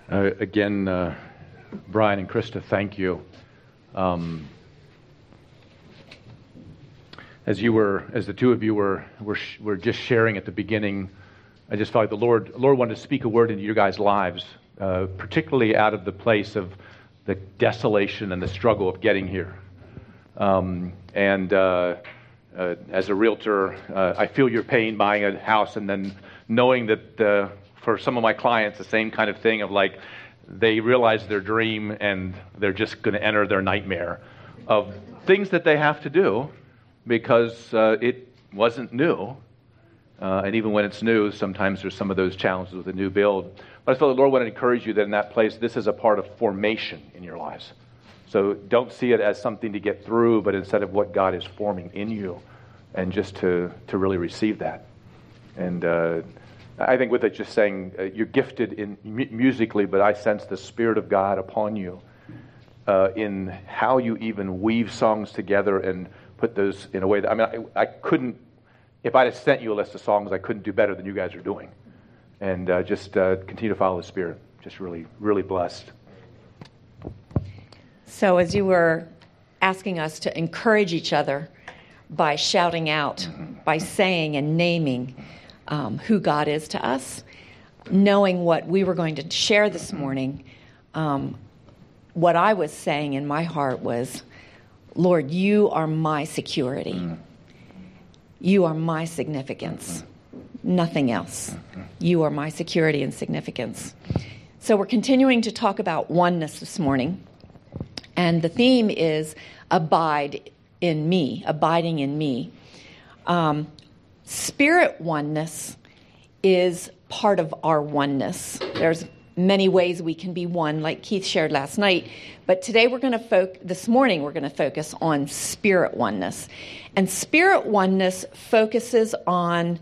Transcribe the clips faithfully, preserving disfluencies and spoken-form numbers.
Uh, again, uh, Brian and Krista, thank you. Um, as you were, as the two of you were were, sh- were just sharing at the beginning, I just felt like the Lord, the Lord wanted to speak a word into your guys' lives, uh, particularly out of the place of the desolation and the struggle of getting here. Um, and uh, uh, as a realtor, uh, I feel your pain buying a house and then knowing that uh, for some of my clients, the same kind of thing of like, they realize their dream and they're just going to enter their nightmare of things that they have to do because uh, it wasn't new. Uh, and even when it's new, sometimes there's some of those challenges with a new build. But I feel the Lord wanted to encourage you that in that place, this is a part of formation in your lives. So don't see it as something to get through, but instead of what God is forming in you, and just to, to really receive that. And uh, I think with it just saying, uh, you're gifted in mu- musically, but I sense the Spirit of God upon you uh, in how you even weave songs together and put those in a way that, I mean, I, I couldn't, if I'd have sent you a list of songs, I couldn't do better than you guys are doing. And uh, just uh, continue to follow the Spirit. Just really, really blessed. So as you were asking us to encourage each other by shouting out, mm-hmm. by saying and naming um, who God is to us, knowing what we were going to share this morning, um, what I was saying in my heart was, Lord, you are my security. Mm-hmm. You are my significance. Mm-hmm. Nothing else. Mm-hmm. You are my security and significance. So we're continuing to talk about oneness this morning. And the theme is abide in me, abiding in me. Um, spirit oneness is part of our oneness. There's many ways we can be one, like Keith shared last night. But today we're going to focus, this morning we're going to focus on spirit oneness. And spirit oneness focuses on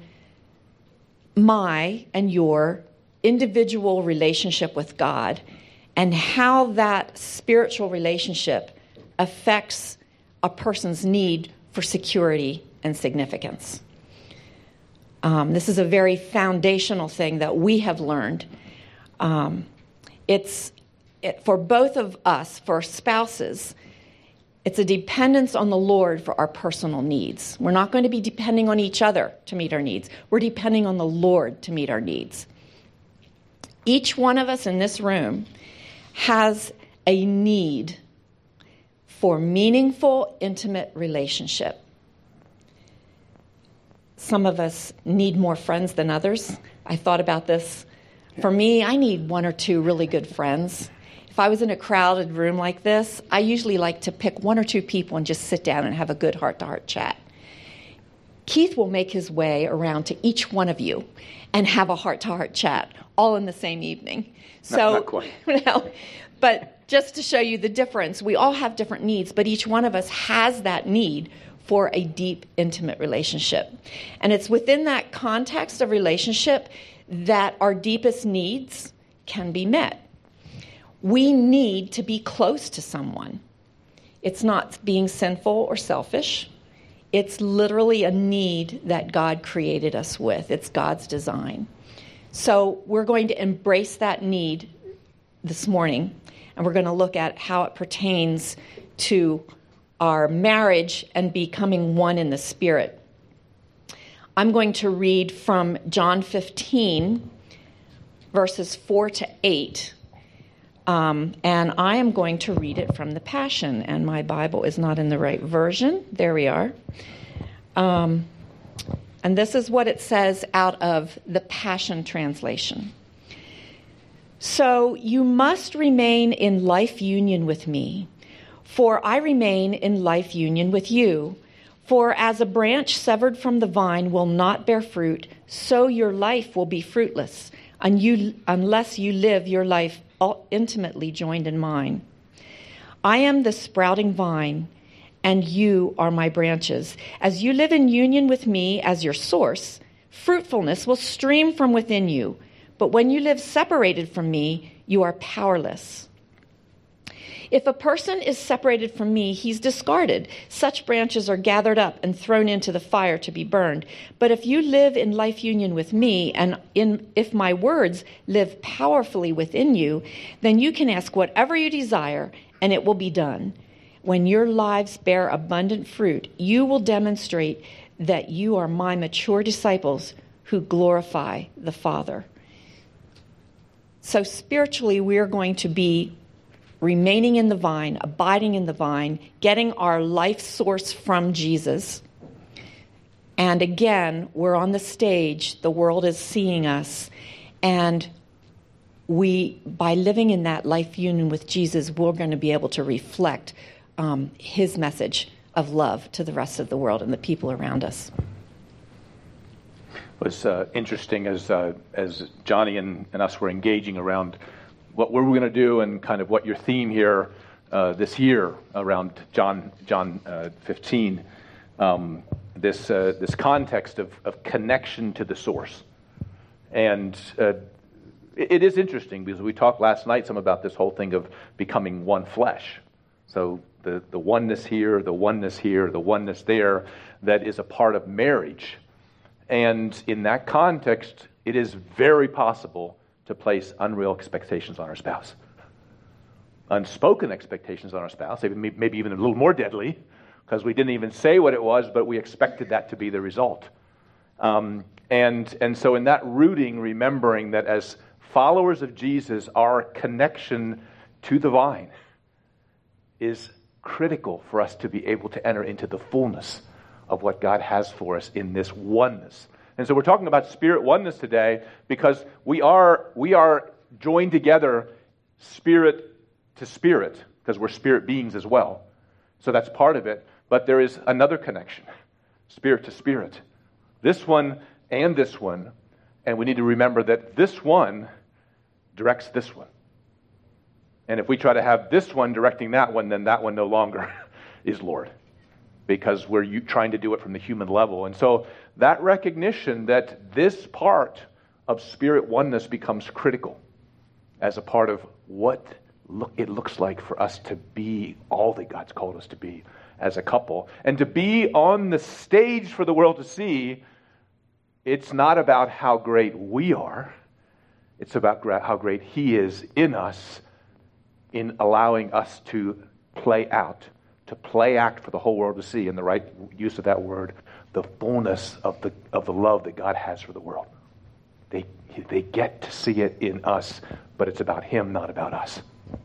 my and your individual relationship with God and how that spiritual relationship affects a person's need for security and significance. Um, this is a very foundational thing that we have learned. Um, it's it, for both of us, for spouses, it's a dependence on the Lord for our personal needs. We're not going to be depending on each other to meet our needs. We're depending on the Lord to meet our needs. Each one of us in this room has a need for meaningful, intimate relationship. Some of us need more friends than others. I thought about this. For me, I need one or two really good friends. If I was in a crowded room like this, I usually like to pick one or two people and just sit down and have a good heart-to-heart chat. Keith will make his way around to each one of you and have a heart-to-heart chat all in the same evening. So, not, not quite. No, but just to show you the difference, we all have different needs, but each one of us has that need for a deep, intimate relationship. And it's within that context of relationship that our deepest needs can be met. We need to be close to someone. It's not being sinful or selfish. It's literally a need that God created us with. It's God's design. So we're going to embrace that need this morning, and we're going to look at how it pertains to our marriage and becoming one in the Spirit. I'm going to read from John fifteen, verses four to eight. Um, and I am going to read it from the Passion, and my Bible is not in the right version. There we are. Um, and this is what it says out of the Passion Translation. So you must remain in life union with me, for I remain in life union with you. For as a branch severed from the vine will not bear fruit, so your life will be fruitless, and you, unless you live your life intimately joined in mine. I am the sprouting vine, and you are my branches. As you live in union with me as your source, fruitfulness will stream from within you. But when you live separated from me, you are powerless. If a person is separated from me, he's discarded. Such branches are gathered up and thrown into the fire to be burned. But if you live in life union with me, and in, if my words live powerfully within you, then you can ask whatever you desire, and it will be done. When your lives bear abundant fruit, you will demonstrate that you are my mature disciples who glorify the Father. So spiritually, we are going to be remaining in the vine, abiding in the vine, getting our life source from Jesus. And again, we're on the stage, the world is seeing us, and we, by living in that life union with Jesus, we're going to be able to reflect um, his message of love to the rest of the world and the people around us. It was uh, interesting as uh, as Johnny and, and us were engaging around what we're going to do and kind of what your theme here uh, this year around John John uh, fifteen, um, this uh, this context of, of connection to the source. And uh, it, it is interesting because we talked last night some about this whole thing of becoming one flesh. So the, the oneness here, the oneness here, the oneness there, that is a part of marriage. And in that context, it is very possible to place unreal expectations on our spouse. Unspoken expectations on our spouse, maybe even a little more deadly, because we didn't even say what it was, but we expected that to be the result. Um, and, and so in that rooting, remembering that as followers of Jesus, our connection to the vine is critical for us to be able to enter into the fullness of what God has for us in this oneness. And so we're talking about spirit oneness today because we are we are joined together spirit to spirit because we're spirit beings as well. So that's part of it. But there is another connection, spirit to spirit. This one and this one. And we need to remember that this one directs this one. And if we try to have this one directing that one, then that one no longer is Lord, because we're trying to do it from the human level. And so that recognition that this part of spirit oneness becomes critical as a part of what look, it looks like for us to be all that God's called us to be as a couple. And to be on the stage for the world to see, it's not about how great we are. It's about how great He is in us in allowing us to play out, to play act for the whole world to see, in the right use of that word, the fullness of the of the love that God has for the world. They they get to see it in us, but it's about Him, not about us.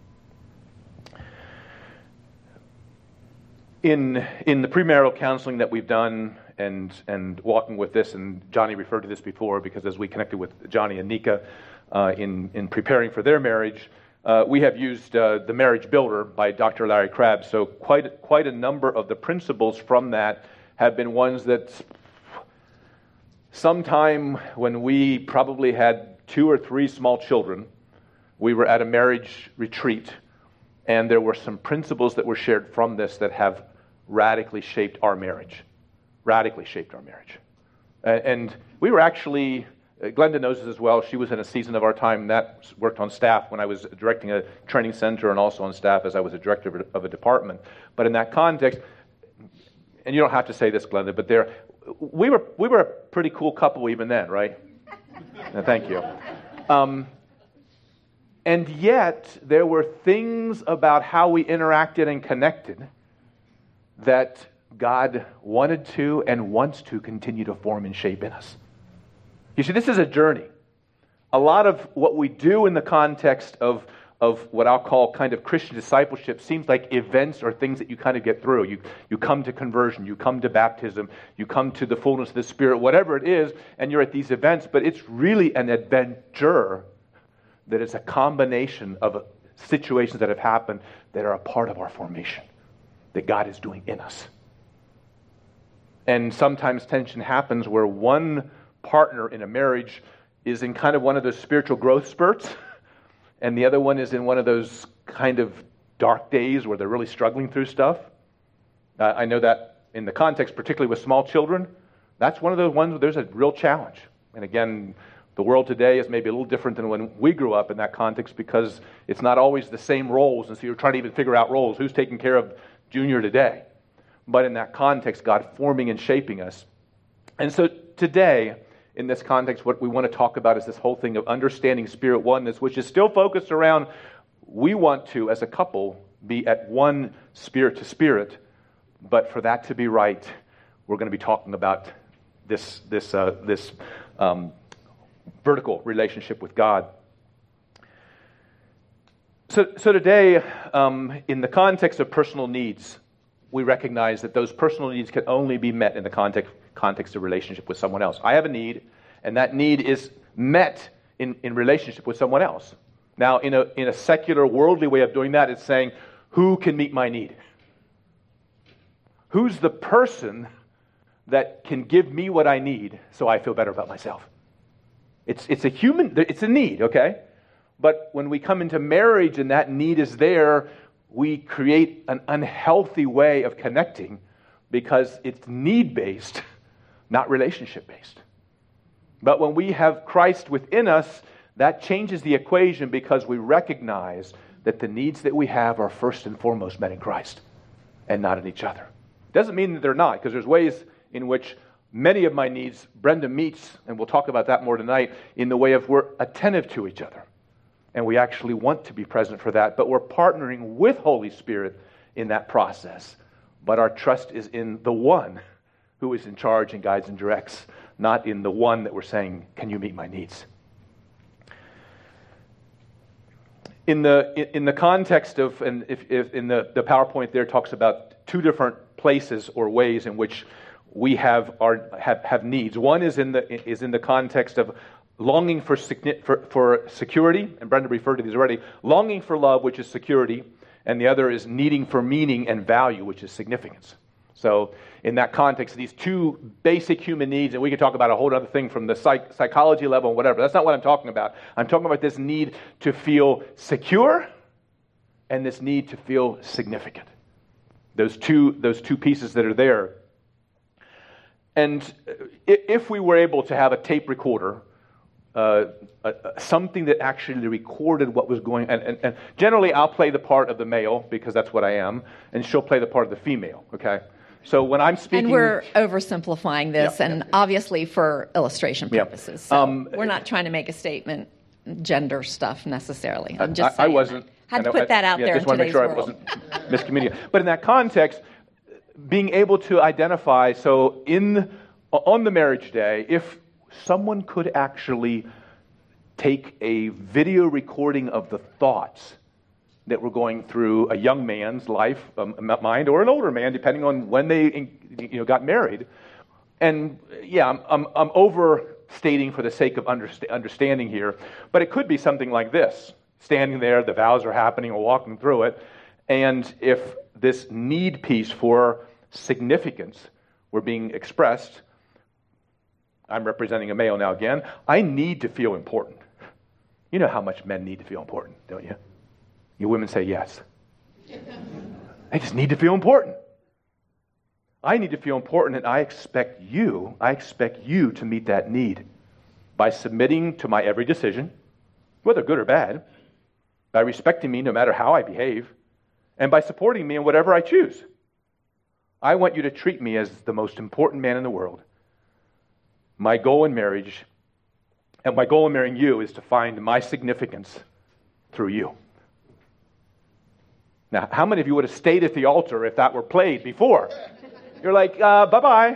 In in the premarital counseling that we've done and and walking with this, and Johnny referred to this before because as we connected with Johnny and Nika uh, in in preparing for their marriage, Uh, we have used uh, The Marriage Builder by Doctor Larry Crabb. So quite quite a number of the principles from that have been ones that sometime when we probably had two or three small children, we were at a marriage retreat, and there were some principles that were shared from this that have radically shaped our marriage. Radically shaped our marriage. Uh, and we were actually... Glenda knows this as well. She was in a season of our time that worked on staff when I was directing a training center and also on staff as I was a director of a department. But in that context, and you don't have to say this, Glenda, but there, we were we were a pretty cool couple even then, right? No, thank you. Um, and yet, there were things about how we interacted and connected that God wanted to and wants to continue to form and shape in us. You see, this is a journey. A lot of what we do in the context of, of what I'll call kind of Christian discipleship seems like events or things that you kind of get through. You, you come to conversion, you come to baptism, you come to the fullness of the Spirit, whatever it is, and you're at these events, but it's really an adventure that is a combination of situations that have happened that are a part of our formation, that God is doing in us. And sometimes tension happens where one partner in a marriage is in kind of one of those spiritual growth spurts, and the other one is in one of those kind of dark days where they're really struggling through stuff. Uh, I know that in the context, particularly with small children, that's one of those ones where there's a real challenge. And again, The world today is maybe a little different than when we grew up in that context because it's not always the same roles, and so you're trying to even figure out roles. Who's taking care of Junior today? But in that context, God forming and shaping us. And so today, in this context, what we want to talk about is this whole thing of understanding spirit oneness, which is still focused around we want to, as a couple, be at one spirit to spirit. But for that to be right, we're going to be talking about this this uh, this um, vertical relationship with God. So, so today, um, in the context of personal needs, we recognize that those personal needs can only be met in the context context of relationship with someone else. I have a need, and that need is met in, in relationship with someone else. Now, in a in a secular, worldly way of doing that, it's saying, who can meet my need? Who's the person that can give me what I need so I feel better about myself? It's it's a human, it's a need, okay? But when we come into marriage and that need is there, we create an unhealthy way of connecting because it's need-based, not relationship-based. But when we have Christ within us, that changes the equation because we recognize that the needs that we have are first and foremost met in Christ and not in each other. Doesn't mean that they're not, because there's ways in which many of my needs Brenda meets, and we'll talk about that more tonight, in the way of we're attentive to each other. And we actually want to be present for that, but we're partnering with Holy Spirit in that process. But our trust is in the one who is in charge and guides and directs, not in the one that we're saying, can you meet my needs? In the in the context of, and if, if in the, the PowerPoint there talks about two different places or ways in which we have our have, have needs. One is in the is in the context of longing for, for for security, and Brenda referred to these already. Longing for love, which is security, and the other is needing for meaning and value, which is significance. So in that context, these two basic human needs, and we could talk about a whole other thing from the psych, psychology level and whatever. That's not what I'm talking about. I'm talking about this need to feel secure and this need to feel significant. Those two, those two pieces that are there. And if we were able to have a tape recorder, uh, uh, something that actually recorded what was going on, and, and, and generally I'll play the part of the male because that's what I am, and she'll play the part of the female, okay? So when I'm speaking... And we're oversimplifying this, yeah, and yeah. obviously for illustration purposes. Yeah. So um, we're not trying to make a statement, gender stuff necessarily. I'm just I, I saying wasn't. that. Had to I, put that out yeah, there in just want to make today's sure world. I wasn't miscommunicating. But in that context, being able to identify, so in on the marriage day, if someone could actually take a video recording of the thoughts that were going through a young man's life, um, mind, or an older man, depending on when they you know got married. And yeah, I'm, I'm, I'm overstating for the sake of underst- understanding here, but it could be something like this. Standing there, the vows are happening, or walking through it, and if this need piece for significance were being expressed, I'm representing a male now again, I need to feel important. You know how much men need to feel important, don't you? You women say yes. I just need to feel important. I need to feel important, and I expect you, I expect you to meet that need by submitting to my every decision, whether good or bad, by respecting me no matter how I behave, and by supporting me in whatever I choose. I want you to treat me as the most important man in the world. My goal in marriage, and my goal in marrying you, is to find my significance through you. Now, how many of you would have stayed at the altar if that were played before? You're like, uh, bye-bye.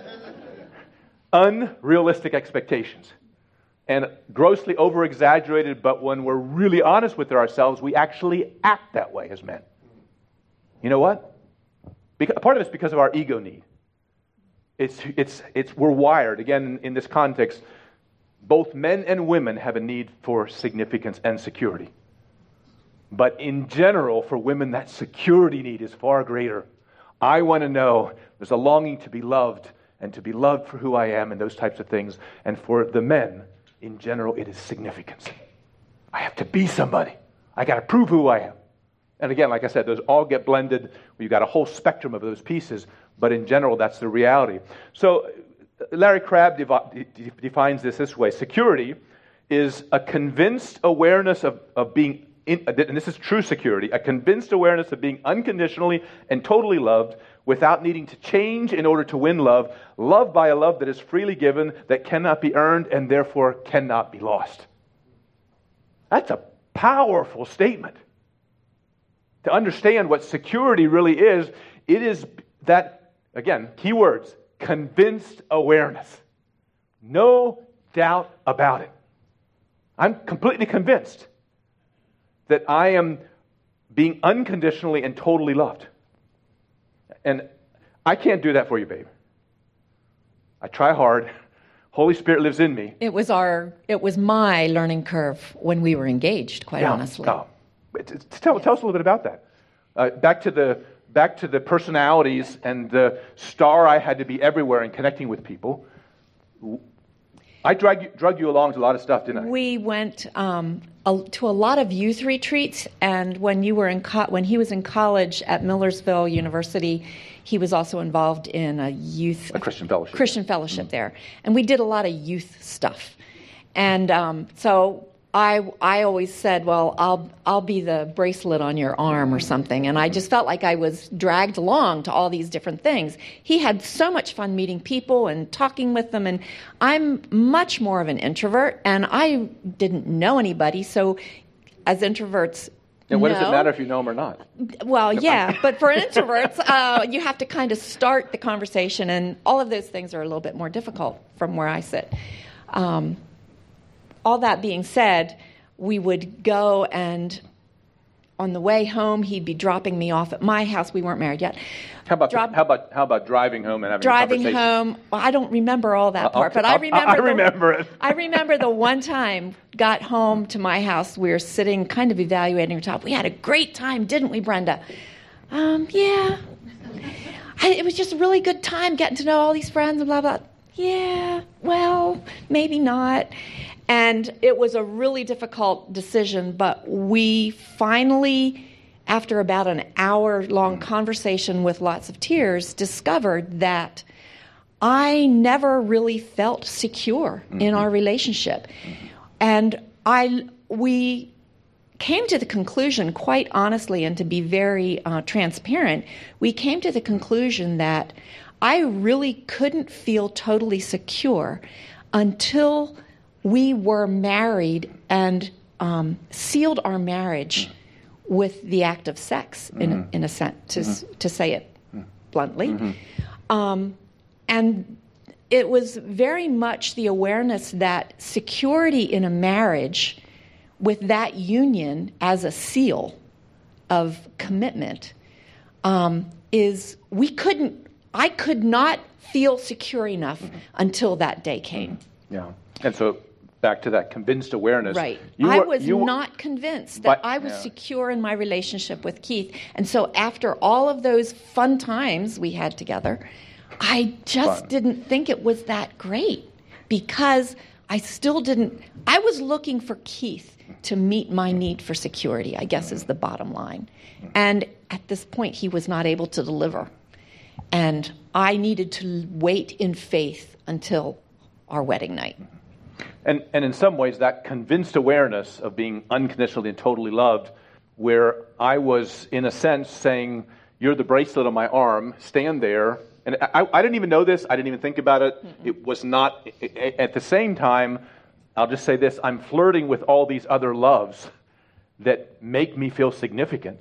Unrealistic expectations. And grossly over-exaggerated, but when we're really honest with ourselves, we actually act that way as men. You know what? Because, part of it's because of our ego need. It's, it's, it's, we're wired, again, in, in this context, both men and women have a need for significance and security. But in general, for women, that security need is far greater. I want to know, there's a longing to be loved and to be loved for who I am and those types of things. And for the men, in general, it is significance. I have to be somebody. I got to prove who I am. And again, like I said, those all get blended. You've got a whole spectrum of those pieces. But in general, that's the reality. So Larry Crabb devi- defines this this way. Security is a convinced awareness of, of being, in, and this is true security, a convinced awareness of being unconditionally and totally loved without needing to change in order to win love, loved by a love that is freely given, that cannot be earned, and therefore cannot be lost. That's a powerful statement. To understand what security really is, it is that, again, key words, convinced awareness. No doubt about it. I'm completely convinced that I am being unconditionally and totally loved. And I can't do that for you, babe. I try hard. Holy Spirit lives in me. It was our, it was my learning curve when we were engaged, quite Yeah, honestly. no. Tell, tell us a little bit about that. Uh, back to the back to the personalities and the star I had to be everywhere and connecting with people. I drug you, drug you along to a lot of stuff, didn't I? We went um, a, to a lot of youth retreats, and when you were in co- when he was in college at Millersville University, he was also involved in a youth a Christian fellowship. Christian fellowship mm-hmm. there, and we did a lot of youth stuff. And um, so I I always said, well, I'll I'll be the bracelet on your arm or something, and I just felt like I was dragged along to all these different things. He had so much fun meeting people and talking with them, and I'm much more of an introvert, and I didn't know anybody, so as introverts. And what no. does it matter if you know them or not? Well, yeah, but for introverts, uh, you have to kind of start the conversation, and all of those things are a little bit more difficult from where I sit. Um, all that being said, we would go, and on the way home, he'd be dropping me off at my house. We weren't married yet. How about Drop, how about how about driving home and having driving a conversation? home? Well, I don't remember all that I'll, part, but I'll, I remember. I the, remember it. I remember the one time got home to my house. We were sitting, kind of evaluating our top. We had a great time, didn't we, Brenda? Um, yeah. I, it was just a really good time getting to know all these friends and blah blah. Yeah. Well, maybe not. And it was a really difficult decision, but we finally, after about an hour-long conversation with lots of tears, discovered that I never really felt secure mm-hmm. in our relationship. And I, we came to the conclusion, quite honestly, and to be very uh, transparent, we came to the conclusion that I really couldn't feel totally secure until we were married and um, sealed our marriage with the act of sex, in, mm-hmm. in a sense, to, mm-hmm. to say it bluntly. Mm-hmm. Um, and it was very much the awareness that security in a marriage with that union as a seal of commitment um, is, we couldn't, I could not feel secure enough mm-hmm. until that day came. Yeah. And so back to that convinced awareness. Right. You I were, was you, not convinced that but, I was yeah. secure in my relationship with Keith. And so after all of those fun times we had together, I just fun. didn't think it was that great because I still didn't, I was looking for Keith to meet my need for security, I guess is the bottom line. And at this point, he was not able to deliver. And I needed to wait in faith until our wedding night. And, and in some ways, that convinced awareness of being unconditionally and totally loved, where I was, in a sense, saying, you're the bracelet on my arm, stand there. And I, I didn't even know this. I didn't even think about it. Mm-mm. It was not, at the same time, I'll just say this, I'm flirting with all these other loves that make me feel significant.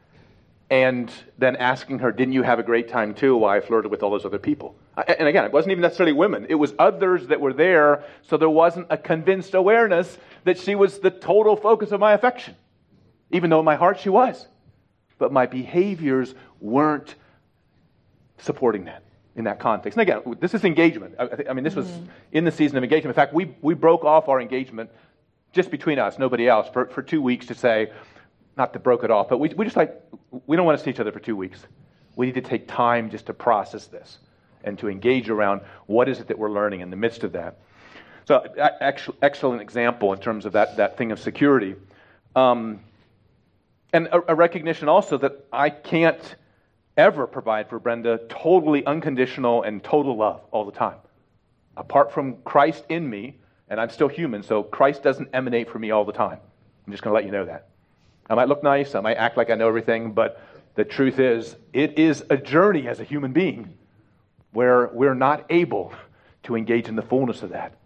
And then asking her, didn't you have a great time too while I flirted with all those other people? And again, it wasn't even necessarily women. It was others that were there, so there wasn't a convinced awareness that she was the total focus of my affection. Even though in my heart she was. But my behaviors weren't supporting that in that context. And again, this is engagement. I, I mean, this was mm-hmm. in the season of engagement. In fact, we, we broke off our engagement just between us, nobody else, for, for two weeks to say, not to broke it off, but we we just like, we don't want to see each other for two weeks. We need to take time just to process this and to engage around what is it that we're learning in the midst of that. So, actual, excellent example in terms of that, that thing of security. Um, and a, a recognition also that I can't ever provide for Brenda totally unconditional and total love all the time. Apart from Christ in me, and I'm still human, so Christ doesn't emanate from me all the time. I'm just going to let you know that. I might look nice, I might act like I know everything, but the truth is, it is a journey as a human being where we're not able to engage in the fullness of that.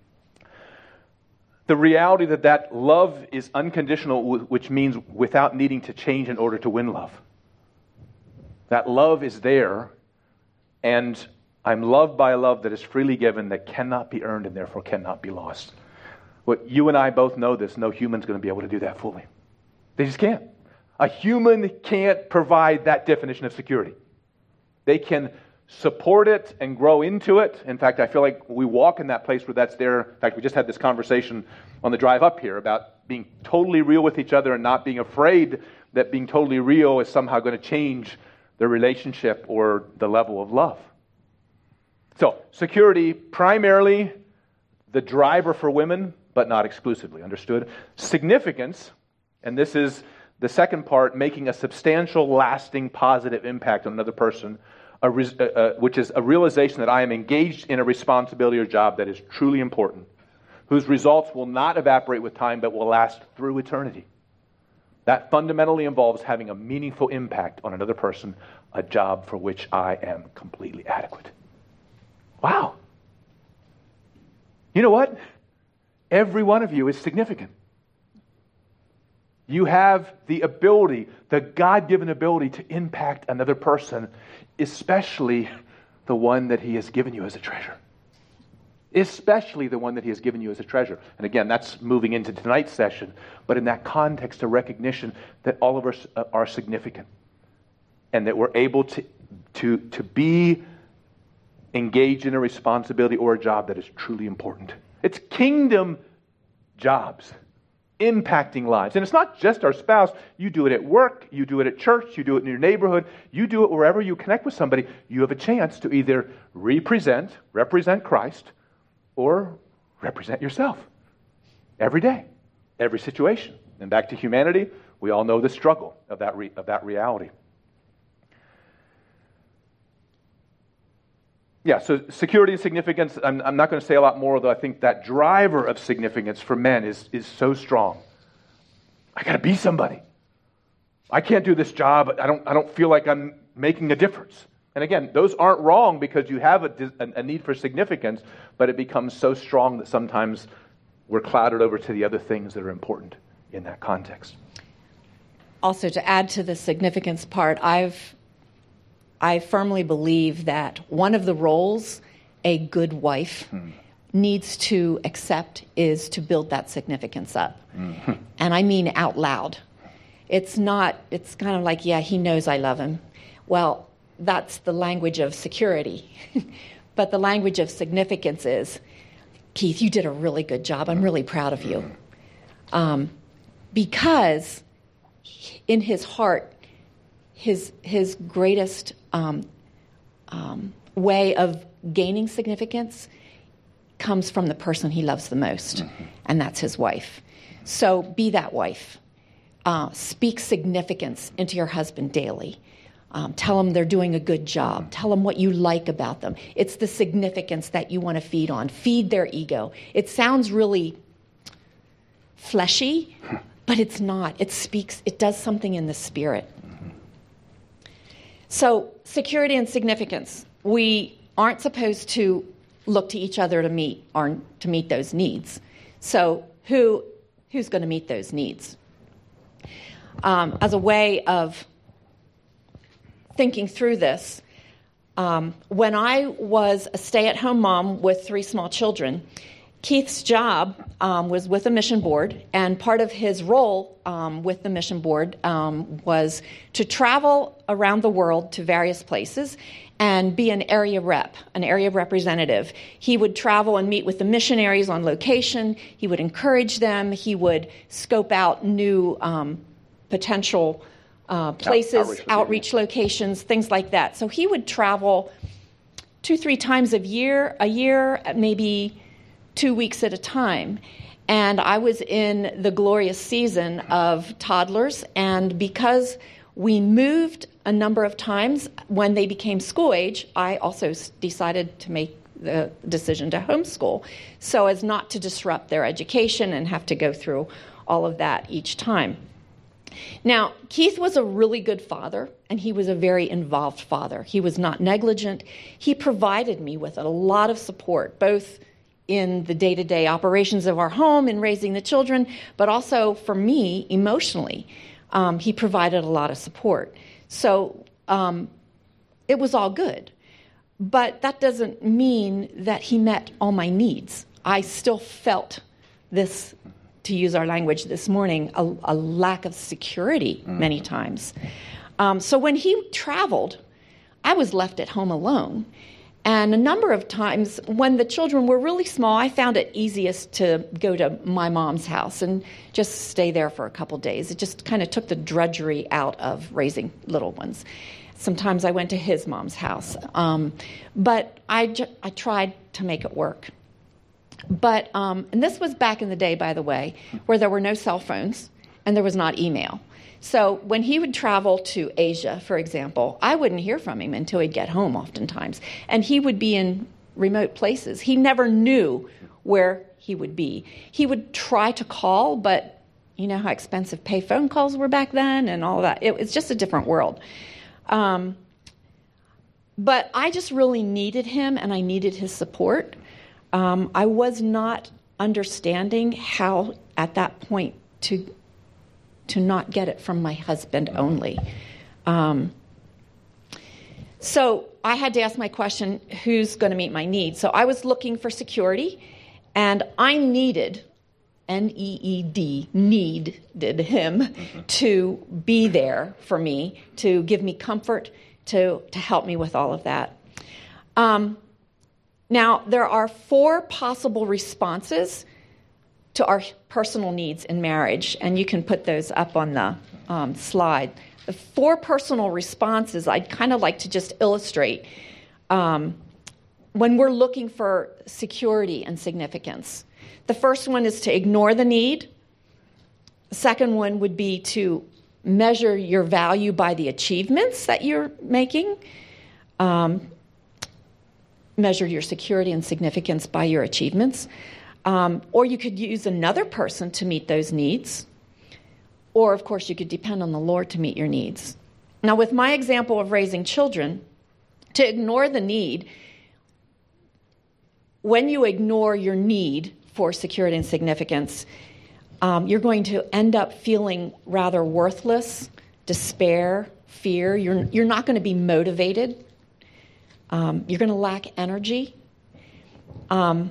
The reality that that love is unconditional, which means without needing to change in order to win love. That love is there, and I'm loved by a love that is freely given, that cannot be earned and therefore cannot be lost. What you and I both know this, no human's going to be able to do that fully. They just can't. A human can't provide that definition of security. They can support it and grow into it. In fact, I feel like we walk in that place where that's there. In fact, we just had this conversation on the drive up here about being totally real with each other and not being afraid that being totally real is somehow going to change the relationship or the level of love. So, security, primarily the driver for women, but not exclusively, understood? Significance, and this is the second part, making a substantial, lasting, positive impact on another person, a res- uh, uh, which is a realization that I am engaged in a responsibility or job that is truly important, whose results will not evaporate with time, but will last through eternity. That fundamentally involves having a meaningful impact on another person, a job for which I am completely adequate. Wow. You know what? Every one of you is significant. You have the ability, the God-given ability to impact another person, especially the one that He has given you as a treasure. Especially the one that He has given you as a treasure. And again, that's moving into tonight's session, but in that context of recognition that all of us are significant and that we're able to, to, to be engaged in a responsibility or a job that is truly important. It's kingdom jobs, impacting lives. And it's not just our spouse. You do it at work, you do it at church, you do it in your neighborhood, you do it wherever you connect with somebody. You have a chance to either represent, represent Christ, or represent yourself every day, every situation. And back to humanity, we all know the struggle of that re- of that reality. Yeah, so security and significance, I'm, I'm not going to say a lot more, though I think that driver of significance for men is, is so strong. I got to be somebody. I can't do this job. I don't, I don't feel like I'm making a difference. And again, those aren't wrong because you have a, a need for significance, but it becomes so strong that sometimes we're clouded over to the other things that are important in that context. Also, to add to the significance part, I've I firmly believe that one of the roles a good wife hmm. needs to accept is to build that significance up. Mm-hmm. And I mean out loud. It's not, it's kind of like, yeah, he knows I love him. Well, that's the language of security. But the language of significance is, Keith, you did a really good job. I'm really proud of you. Um, because in his heart, his his greatest um, um, way of gaining significance comes from the person he loves the most, mm-hmm. and that's his wife. So be that wife. Uh, speak significance into your husband daily. Um, tell them they're doing a good job. Tell them what you like about them. It's the significance that you want to feed on. Feed their ego. It sounds really fleshy, but it's not. It speaks, it does something in the spirit. So security and significance. We aren't supposed to look to each other to meet or to meet those needs. So who who's going to meet those needs? Um, as a way of thinking through this, um, when I was a stay-at-home mom with three small children, Keith's job um, was with a mission board, and part of his role um, with the mission board um, was to travel around the world to various places and be an area rep, an area representative. He would travel and meet with the missionaries on location. He would encourage them. He would scope out new um, potential uh, places, Out, outreach, outreach locations, things like that. So he would travel two, three times a year, a year, maybe two weeks at a time. And I was in the glorious season of toddlers, and because we moved a number of times when they became school age, I also decided to make the decision to homeschool so as not to disrupt their education and have to go through all of that each time. Now, Keith was a really good father, and he was a very involved father. He was not negligent. He provided me with a lot of support, both in the day-to-day operations of our home in raising the children, but also for me emotionally. Um, he provided a lot of support. So um, it was all good. But that doesn't mean that he met all my needs. I still felt this, to use our language this morning, a, a lack of security many times. Um, so when he traveled, I was left at home alone. And a number of times when the children were really small, I found it easiest to go to my mom's house and just stay there for a couple days. It just kind of took the drudgery out of raising little ones. Sometimes I went to his mom's house. Um, but I, ju- I tried to make it work. But, um, and this was back in the day, by the way, where there were no cell phones and there was not email. So when he would travel to Asia, for example, I wouldn't hear from him until he'd get home oftentimes. And he would be in remote places. He never knew where he would be. He would try to call, but you know how expensive pay phone calls were back then and all that. It was just a different world. Um, but I just really needed him, and I needed his support. Um, I was not understanding how, at that point, to to not get it from my husband only. Um, so I had to ask my question, who's going to meet my needs? So I was looking for security, and I needed, N E E D, needed him mm-hmm. to be there for me, to give me comfort, to, to help me with all of that. Um, now, there are four possible responses to our personal needs in marriage, and you can put those up on the um, slide. The four personal responses I'd kind of like to just illustrate um, when we're looking for security and significance. The first one is to ignore the need. The second one would be to measure your value by the achievements that you're making. Um, measure your security and significance by your achievements. Um, or you could use another person to meet those needs. Or, of course, you could depend on the Lord to meet your needs. Now, with my example of raising children, to ignore the need, when you ignore your need for security and significance, um, you're going to end up feeling rather worthless, despair, fear. You're, you're not going to be motivated. Um, you're going to lack energy. Um,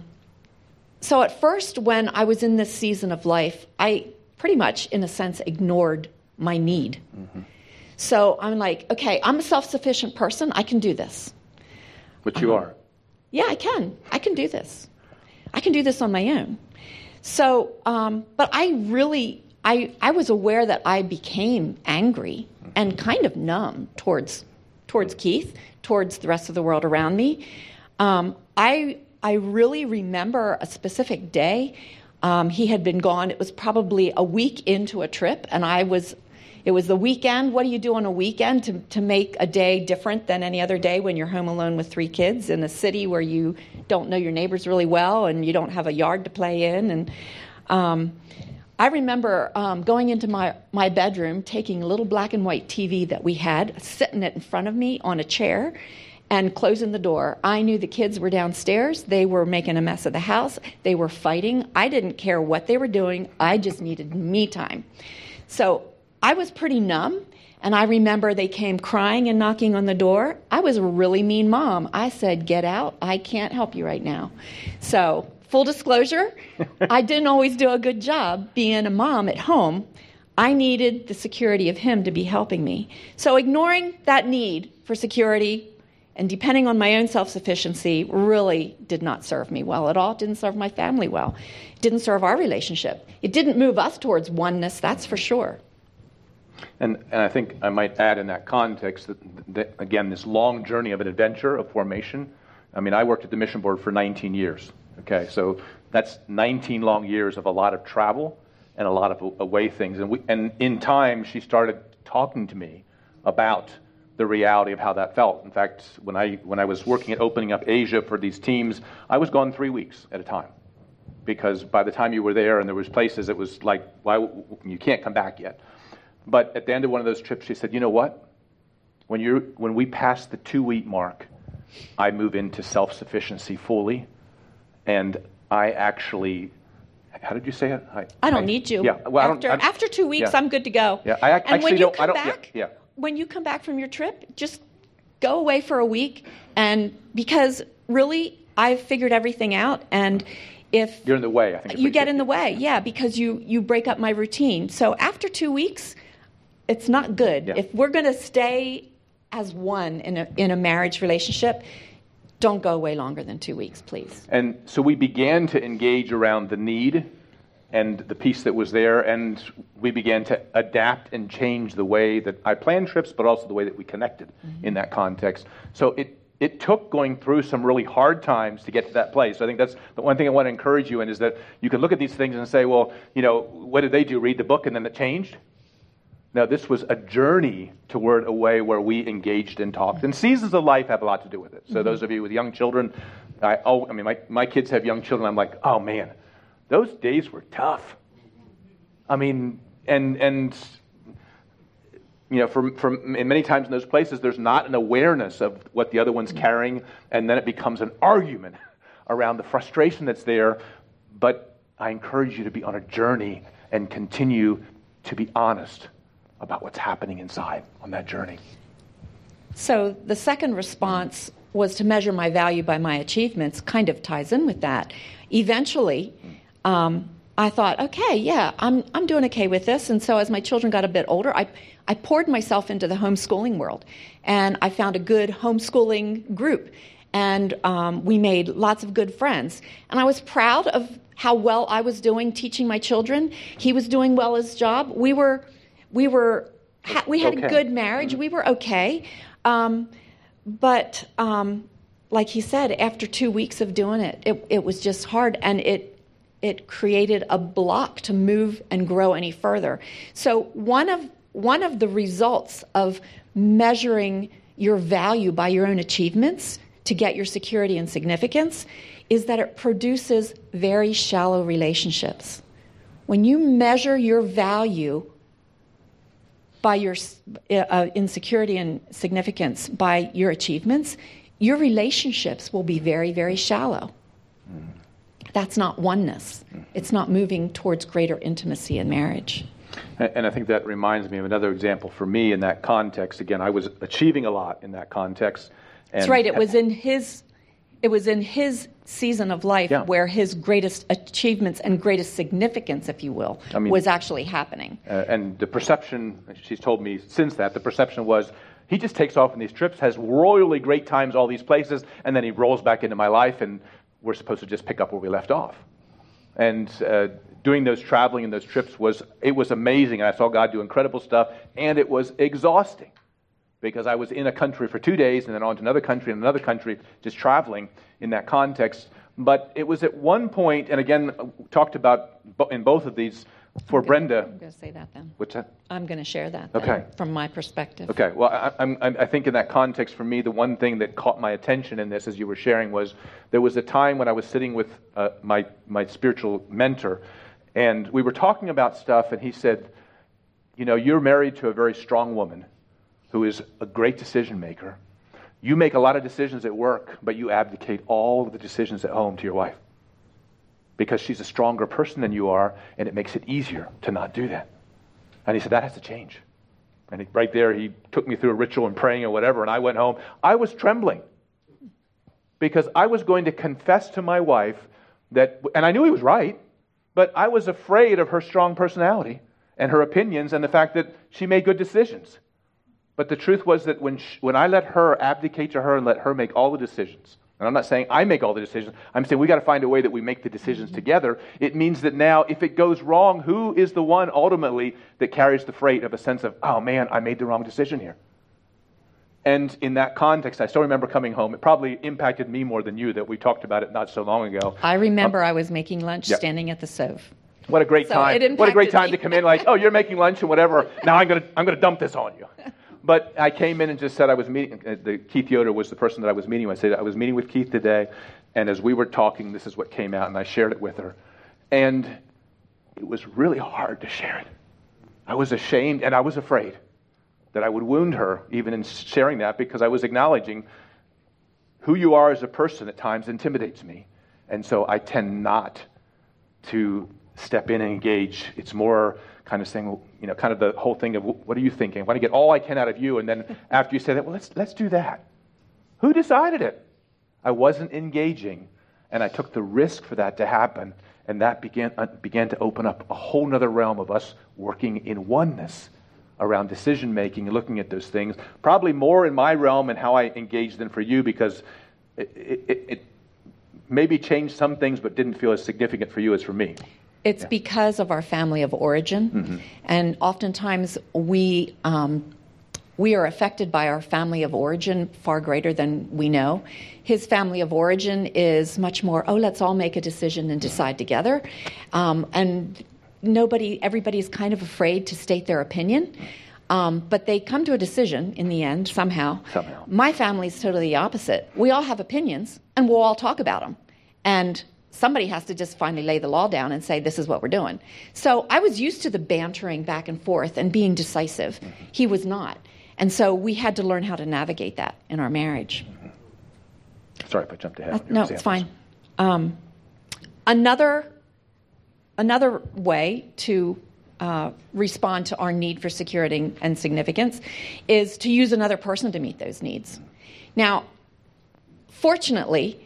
so at first, when I was in this season of life, I pretty much, in a sense, ignored my need. Mm-hmm. So I'm like, okay, I'm a self-sufficient person. I can do this. But you um, are. Yeah, I can. I can do this. I can do this on my own. So, um, but I really, I, I was aware that I became angry and kind of numb towards towards Keith, towards the rest of the world around me. Um, I I really remember a specific day. Um, he had been gone. It was probably a week into a trip, and I was. It was the weekend. What do you do on a weekend to to make a day different than any other day when you're home alone with three kids in a city where you don't know your neighbors really well and you don't have a yard to play in? And um, I remember um, going into my, my bedroom, taking a little black and white T V that we had, sitting it in front of me on a chair, and closing the door. I knew the kids were downstairs. They were making a mess of the house. They were fighting. I didn't care what they were doing. I just needed me time. So I was pretty numb, and I remember they came crying and knocking on the door. I was a really mean mom. I said, get out. I can't help you right now. So full disclosure, I didn't always do a good job being a mom at home. I needed the security of him to be helping me. So ignoring that need for security and depending on my own self-sufficiency really did not serve me well at all. It didn't serve my family well. It didn't serve our relationship. It didn't move us towards oneness, that's for sure. And, and I think I might add in that context that, that, again, this long journey of an adventure, of formation. I mean, I worked at the Mission Board for nineteen years. Okay, so that's nineteen long years of a lot of travel and a lot of away things. And, we, and in time, she started talking to me about the reality of how that felt. In fact, when I when I was working at opening up Asia for these teams, I was gone three weeks at a time, because by the time you were there and there was places, it was like, why you can't come back yet. But at the end of one of those trips, she said, you know what? When you're when we pass the two-week mark, I move into self-sufficiency fully, and I actually, how did you say it? I, I don't I, need you. Yeah. Well, after, I don't, after two weeks, yeah. I'm good to go. Yeah. I ac- and actually when you don't. come I don't. back, Yeah, yeah. when you come back from your trip, just go away for a week, and because really, I've figured everything out, and if you're in the way, I think you get in the way, yeah, because you you break up my routine. So after two weeks, it's not good. Yeah. If we're going to stay as one in a in a marriage relationship, don't go away longer than two weeks, please. And so we began to engage around the need and the piece that was there, and we began to adapt and change the way that I planned trips, but also the way that we connected mm-hmm. in that context. So it it took going through some really hard times to get to that place. So I think that's the one thing I want to encourage you in, is that you can look at these things and say, well, you know, what did they do? Read the book and then it changed? No, this was a journey toward a way where we engaged and talked. And seasons of life have a lot to do with it. So mm-hmm. those of you with young children, I, oh, I mean, my, my kids have young children. I'm like, oh, man, those days were tough. I mean, and, and you know, for, for, and many times in those places, there's not an awareness of what the other one's mm-hmm. carrying, and then it becomes an argument around the frustration that's there. But I encourage you to be on a journey and continue to be honest about what's happening inside on that journey. So the second response was to measure my value by my achievements, kind of ties in with that. Eventually, um, I thought, okay, yeah, I'm I'm doing okay with this. And so as my children got a bit older, I, I poured myself into the homeschooling world. And I found a good homeschooling group. And um, we made lots of good friends. And I was proud of how well I was doing teaching my children. He was doing well his job. We were... We were, ha- we had okay. a good marriage. We were okay. Um, but um, like he said, after two weeks of doing it, it, it was just hard. And it, it created a block to move and grow any further. So one of, one of the results of measuring your value by your own achievements to get your security and significance is that it produces very shallow relationships. When you measure your value by your uh, insecurity and significance, by your achievements, your relationships will be very, very shallow. Mm. That's not oneness. Mm. It's not moving towards greater intimacy in marriage. And, and I think that reminds me of another example for me in that context. Again, I was achieving a lot in that context. And That's right. It was in his, it was in his season of life yeah. where his greatest achievements and greatest significance, if you will, I mean, was actually happening. Uh, and the perception, she's told me since that, the perception was he just takes off on these trips, has royally great times all these places, and then he rolls back into my life, and we're supposed to just pick up where we left off. And uh, doing those traveling and those trips was, it was amazing, and I saw God do incredible stuff, and it was exhausting, because I was in a country for two days and then on to another country and another country, just traveling in that context. But it was at one point, and again, talked about in both of these, for I'm gonna, Brenda. I'm going to say that then. What's that? I'm going to share that okay. then, from my perspective. Okay. Well, I, I'm, I think in that context, for me, the one thing that caught my attention in this, as you were sharing, was there was a time when I was sitting with uh, my my spiritual mentor, and we were talking about stuff, and he said, you know, you're married to a very strong woman who is a great decision maker. You make a lot of decisions at work, but you abdicate all of the decisions at home to your wife because she's a stronger person than you are, and it makes it easier to not do that. And he said, that has to change. And he, right there, he took me through a ritual and praying or whatever, and I went home. I was trembling because I was going to confess to my wife that, and I knew he was right, but I was afraid of her strong personality and her opinions and the fact that she made good decisions. But the truth was that when she, when I let her abdicate to her and let her make all the decisions, and I'm not saying I make all the decisions, I'm saying we got to find a way that we make the decisions together. It means that now, if it goes wrong, who is the one ultimately that carries the freight of a sense of, oh man, I made the wrong decision here? And in that context, I still remember coming home. It probably impacted me more than you that we talked about it not so long ago. I remember um, I was making lunch yeah. standing at the stove. What a great so time! What a great time me. to come in, like, oh, you're making lunch and whatever. Now I'm gonna I'm gonna dump this on you. but I came in and just said I was meeting, uh, the, Keith Yoder was the person that I was meeting with. I said, I was meeting with Keith today, and as we were talking, this is what came out, and I shared it with her. And it was really hard to share it. I was ashamed, and I was afraid that I would wound her even in sharing that, because I was acknowledging who you are as a person at times intimidates me. And so I tend not to step in and engage. It's more kind of saying, you know, kind of the whole thing of, what are you thinking? I want to get all I can out of you. And then after you say that, well, let's let's do that. Who decided it? I wasn't engaging, and I took the risk for that to happen. And that began uh, began to open up a whole nother realm of us working in oneness around decision making and looking at those things. Probably more in my realm and how I engage than for you, because it, it, it maybe changed some things, but didn't feel as significant for you as for me. It's yeah. because of our family of origin, mm-hmm. and oftentimes we um, we are affected by our family of origin far greater than we know. His family of origin is much more, oh, let's all make a decision and decide together. Um, and nobody, everybody's kind of afraid to state their opinion. Um, but they come to a decision in the end, somehow. Somehow. My family's totally the opposite. We all have opinions, and we'll all talk about them. And somebody has to just finally lay the law down and say, this is what we're doing. So I was used to the bantering back and forth and being decisive. Mm-hmm. He was not. And so we had to learn how to navigate that in our marriage. Mm-hmm. Sorry if I jumped ahead. Uh, no, it's fine. Um, another another way to uh, respond to our need for security and significance is to use another person to meet those needs. Now, fortunately,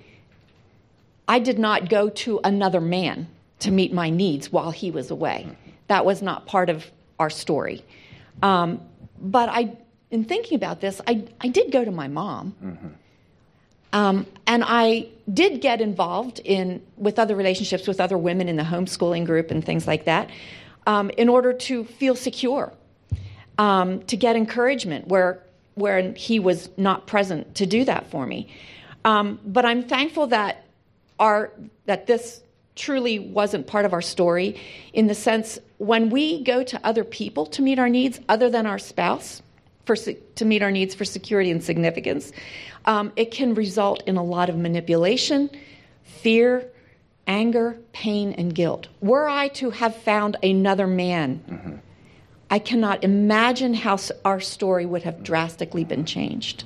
I did not go to another man to meet my needs while he was away. That was not part of our story. Um, but I, in thinking about this, I, I did go to my mom. Mm-hmm. Um, and I did get involved in with other relationships with other women in the homeschooling group and things like that, um, in order to feel secure, um, to get encouragement where where he was not present to do that for me. Um, but I'm thankful that our that this truly wasn't part of our story, in the sense when we go to other people to meet our needs, other than our spouse, for to meet our needs for security and significance. Um, it can result in a lot of manipulation, fear, anger, pain, and guilt. Were I to have found another man, mm-hmm. I cannot imagine how our story would have drastically been changed.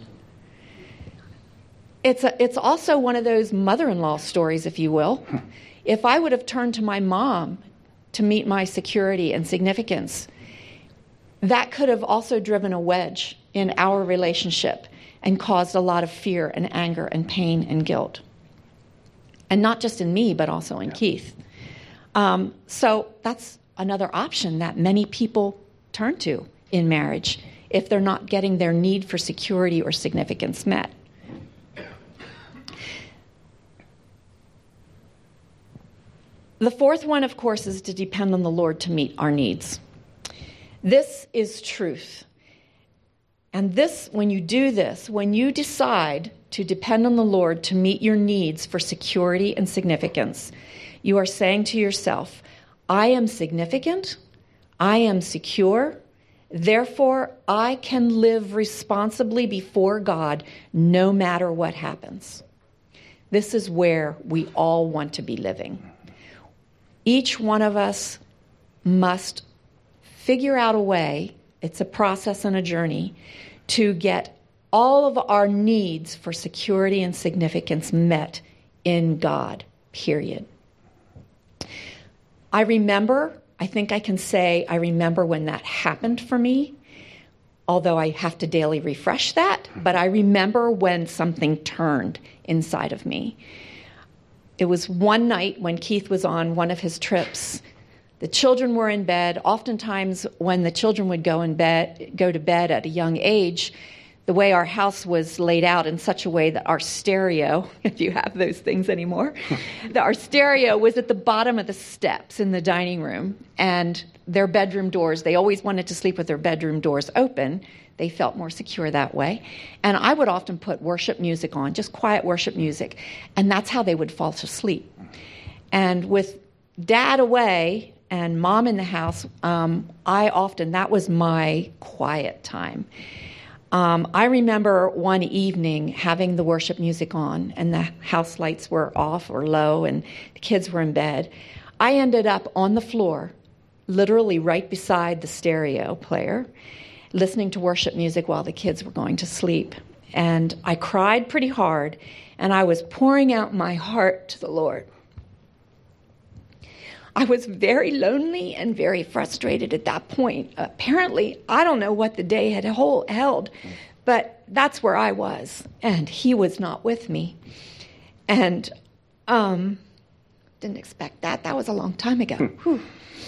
It's a, it's also one of those mother-in-law stories, if you will. If I would have turned to my mom to meet my security and significance, that could have also driven a wedge in our relationship and caused a lot of fear and anger and pain and guilt. And not just in me, but also in yeah. Keith. Um, so that's another option that many people turn to in marriage if they're not getting their need for security or significance met. The fourth one, of course, is to depend on the Lord to meet our needs. This is truth. And this, when you do this, when you decide to depend on the Lord to meet your needs for security and significance, you are saying to yourself, I am significant, I am secure, therefore I can live responsibly before God no matter what happens. This is where we all want to be living. Each one of us must figure out a way, it's a process and a journey, to get all of our needs for security and significance met in God, period. I remember, I think I can say I remember when that happened for me, although I have to daily refresh that, but I remember when something turned inside of me. It was one night when Keith was on one of his trips. The children were in bed. Oftentimes, when the children would go in bed, go to bed at a young age, the way our house was laid out in such a way that our stereo, if you have those things anymore, that our stereo was at the bottom of the steps in the dining room, and their bedroom doors, they always wanted to sleep with their bedroom doors open. They felt more secure that way. And I would often put worship music on, just quiet worship music, and that's how they would fall to sleep. And with Dad away and Mom in the house, um, I often, that was my quiet time. Um, I remember one evening having the worship music on and the house lights were off or low and the kids were in bed. I ended up on the floor, literally right beside the stereo player, listening to worship music while the kids were going to sleep. And I cried pretty hard, and I was pouring out my heart to the Lord. I was very lonely and very frustrated at that point. Apparently, I don't know what the day had hold, held, but that's where I was, and he was not with me. And um, didn't expect that. That was a long time ago. Whew.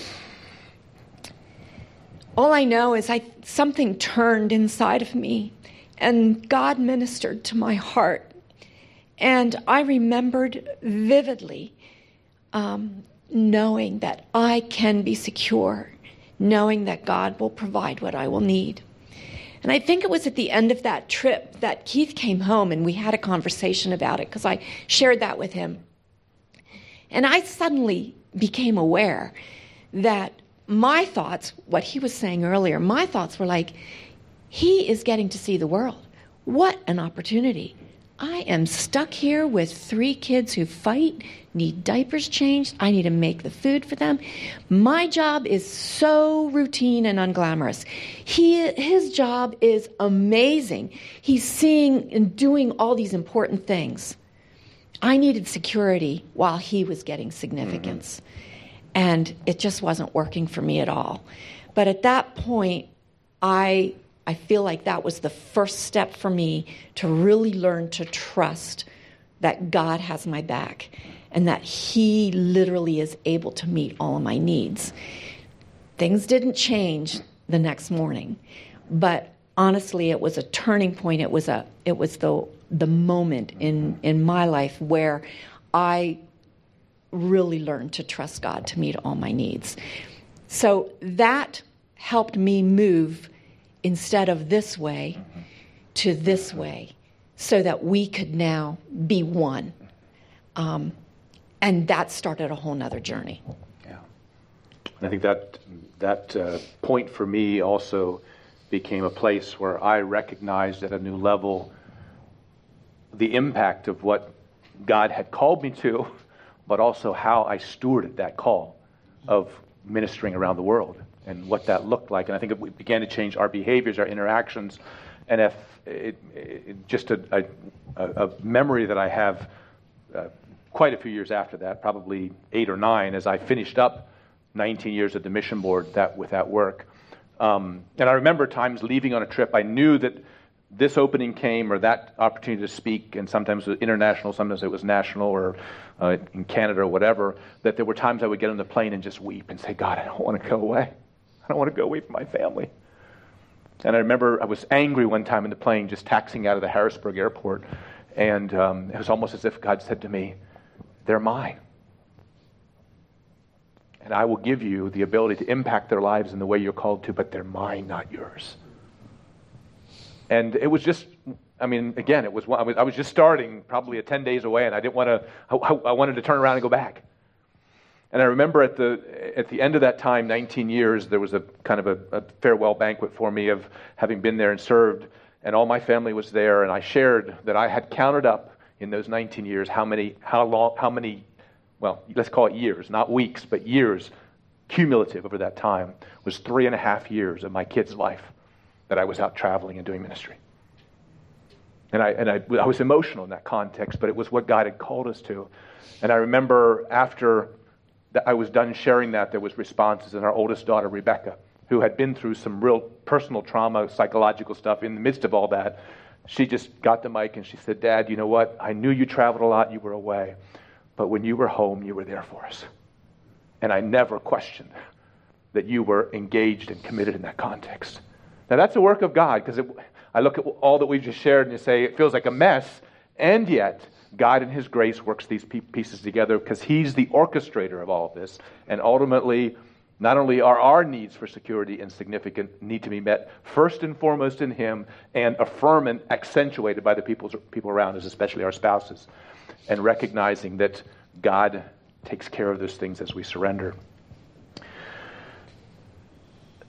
All I know is I something turned inside of me, and God ministered to my heart. And I remembered vividly um, knowing that I can be secure, knowing that God will provide what I will need. And I think it was at the end of that trip that Keith came home and we had a conversation about it because I shared that with him. And I suddenly became aware that my thoughts, what he was saying earlier, my thoughts were like, he is getting to see the world. What an opportunity. I am stuck here with three kids who fight, need diapers changed. I need to make the food for them. My job is so routine and unglamorous. He, his job is amazing. He's seeing and doing all these important things. I needed security while he was getting significance. Mm-hmm. And it just wasn't working for me at all. But at that point, I I feel like that was the first step for me to really learn to trust that God has my back and that he literally is able to meet all of my needs. Things didn't change the next morning, but honestly, it was a turning point. It was a it was the the moment in, in my life where I really learned to trust God to meet all my needs. So that helped me move instead of this way to this way so that we could now be one. Um, and that started a whole nother journey. Yeah. And I think that that uh, point for me also became a place where I recognized at a new level the impact of what God had called me to, but also how I stewarded that call of ministering around the world and what that looked like. And I think we began to change our behaviors, our interactions. And if it, it, just a, a, a memory that I have uh, quite a few years after that, probably eight or nine, as I finished up nineteen years at the mission board that with that work. Um, and I remember times leaving on a trip, I knew that this opening came or that opportunity to speak, and sometimes it was international, sometimes it was national or uh, in Canada or whatever, that there were times I would get on the plane and just weep and say, God, I don't want to go away. I don't want to go away from my family. And I remember I was angry one time in the plane, just taxiing out of the Harrisburg airport, and um, it was almost as if God said to me, they're mine. And I will give you the ability to impact their lives in the way you're called to, but they're mine, not yours. And it was just, I mean, again, it was I was I was just starting, probably a ten days away, and I didn't want to. I, I wanted to turn around and go back. And I remember at the at the end of that time, nineteen years, there was a kind of a, a farewell banquet for me of having been there and served, and all my family was there, and I shared that I had counted up in those nineteen years how many how long how many, well, let's call it years, not weeks, but years, cumulative over that time was three and a half years of my kid's life that I was out traveling and doing ministry. And I and I, I was emotional in that context, but it was what God had called us to. And I remember after that I was done sharing that, there was responses, and our oldest daughter, Rebecca, who had been through some real personal trauma, psychological stuff, in the midst of all that, she just got the mic and she said, Dad, you know what? I knew you traveled a lot, you were away, but when you were home, you were there for us. And I never questioned that you were engaged and committed in that context. Now, that's a work of God, because I look at all that we've just shared and you say it feels like a mess, and yet God in his grace works these pieces together because he's the orchestrator of all of this. And ultimately, not only are our needs for security and significant need to be met first and foremost in him, and affirmed and accentuated by the people, people around us, especially our spouses, and recognizing that God takes care of those things as we surrender.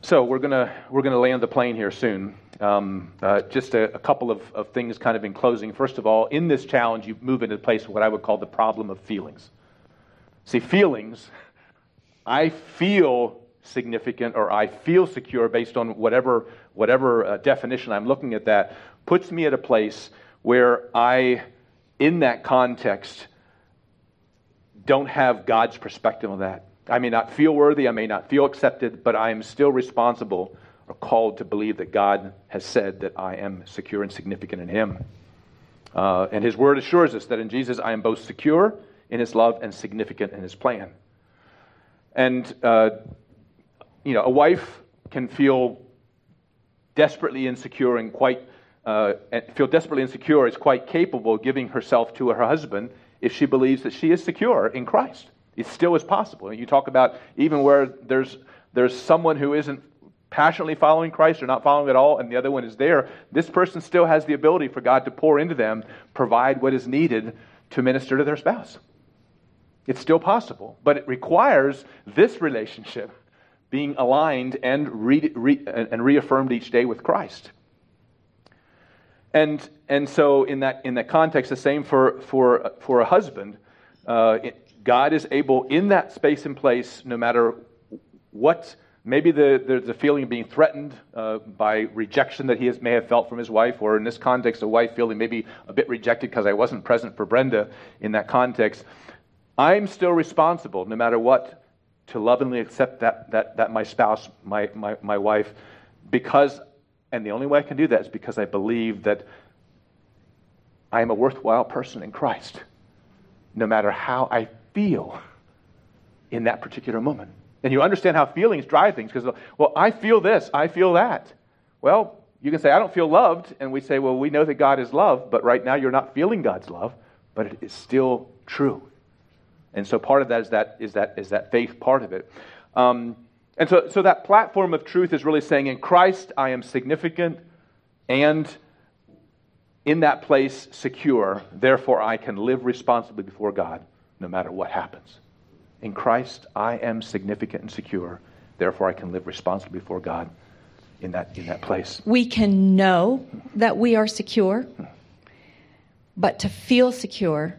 So we're gonna we're gonna land the plane here soon. Um, uh, just a, a couple of, of things kind of in closing. First of all, in this challenge, you move into the place of what I would call the problem of feelings. See, feelings, I feel significant or I feel secure based on whatever whatever uh, definition I'm looking at, that puts me at a place where I, in that context, don't have God's perspective on that. I may not feel worthy, I may not feel accepted, but I am still responsible or called to believe that God has said that I am secure and significant in Him. Uh, and His Word assures us that in Jesus I am both secure in His love and significant in His plan. And, uh, you know, a wife can feel desperately insecure and quite, uh, feel desperately insecure is quite capable of giving herself to her husband if she believes that she is secure in Christ. It still is possible. You talk about even where there's there's someone who isn't passionately following Christ or not following at all, and the other one is there. This person still has the ability for God to pour into them, provide what is needed to minister to their spouse. It's still possible, but it requires this relationship being aligned and re, re, and reaffirmed each day with Christ. And and so in that in that context, the same for for for a husband. Uh, it, God is able in that space and place, no matter what, maybe the, there's a feeling of being threatened uh, by rejection that he has, may have felt from his wife, or in this context, a wife feeling maybe a bit rejected because I wasn't present for Brenda in that context. I'm still responsible, no matter what, to lovingly accept that that that my spouse, my my, my wife, because, and the only way I can do that is because I believe that I am a worthwhile person in Christ, no matter how I feel in that particular moment. And you understand how feelings drive things, because, well, I feel this, I feel that. Well, you can say, I don't feel loved, and we say, well, we know that God is love, but right now you're not feeling God's love, but it is still true. And so part of that is that is that is that faith part of it. Um, and so, so that platform of truth is really saying, in Christ I am significant and in that place secure, therefore I can live responsibly before God no matter what happens. In Christ I am significant and secure, therefore I can live responsibly before God in that in that place. We can know that we are secure, but to feel secure,